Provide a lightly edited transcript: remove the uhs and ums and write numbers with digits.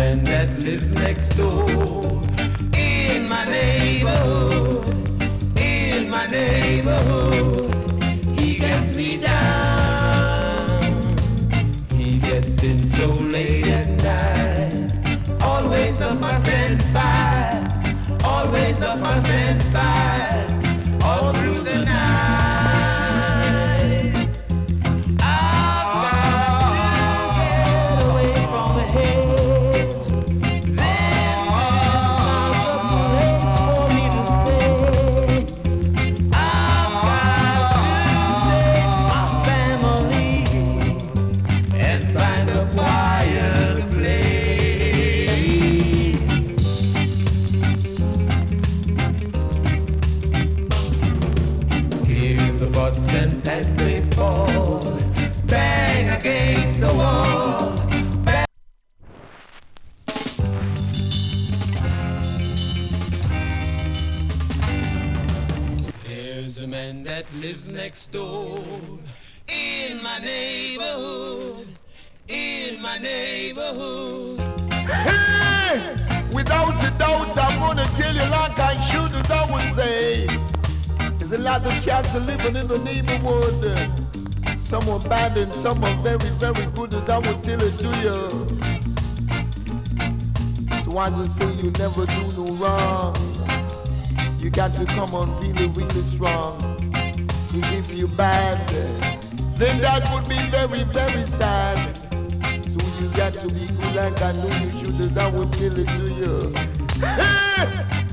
man that lives next door. In my neighborhood, in my neighborhood, he gets me down. He gets in so late at night, always a fuss and fight, always a fuss and fight, all through the night. And they fall, bang against the wall. Bang. There's a man that lives next door, in my neighborhood, in my neighborhood. Hey, without a doubt, I'm gonna tell you like I should, as I would say. There's a lot of cats living in the neighborhood. Some are bad and some are very, very good, as I will tell it to you. So I just say you never do no wrong. You got to come on really, really strong. Cause if you bad, then that would be very, very sad. So you got to be good like I know you should, as I will tell it to you. Hey!